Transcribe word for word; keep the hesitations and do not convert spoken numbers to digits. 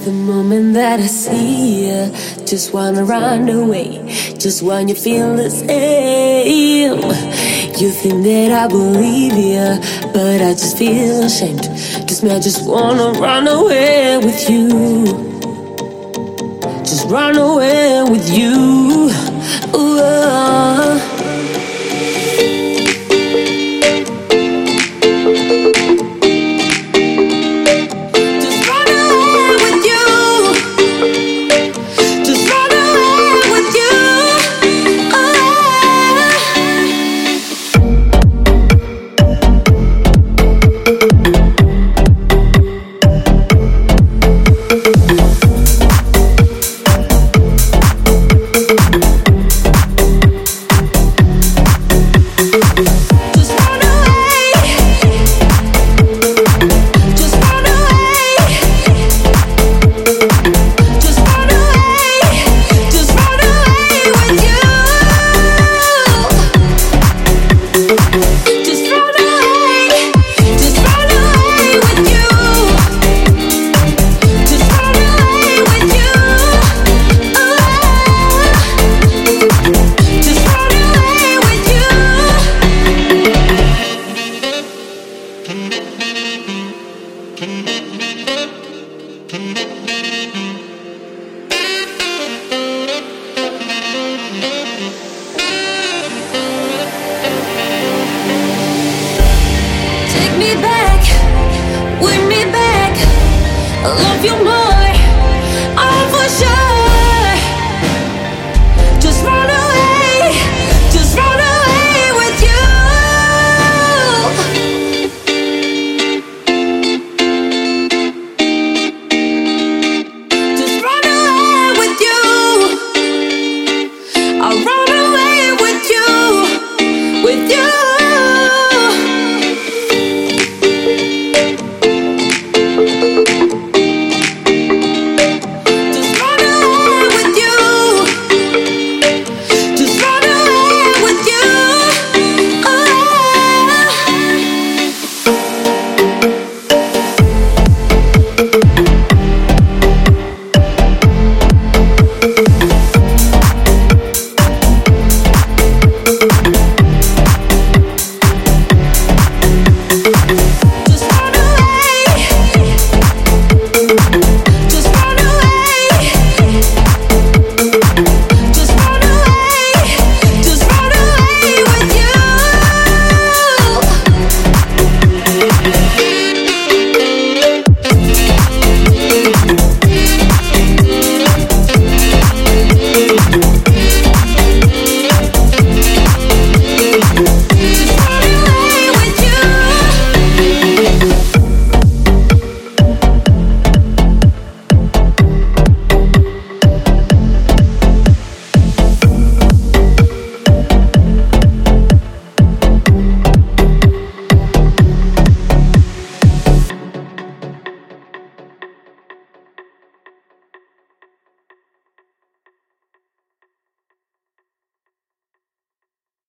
The moment that I see you, just wanna run away, just when you feel the same. You think that I believe you, but I just feel ashamed. Cause me, I just wanna run away with you. Just run away with you. Ooh, uh. Take me back, win me back. I love you more.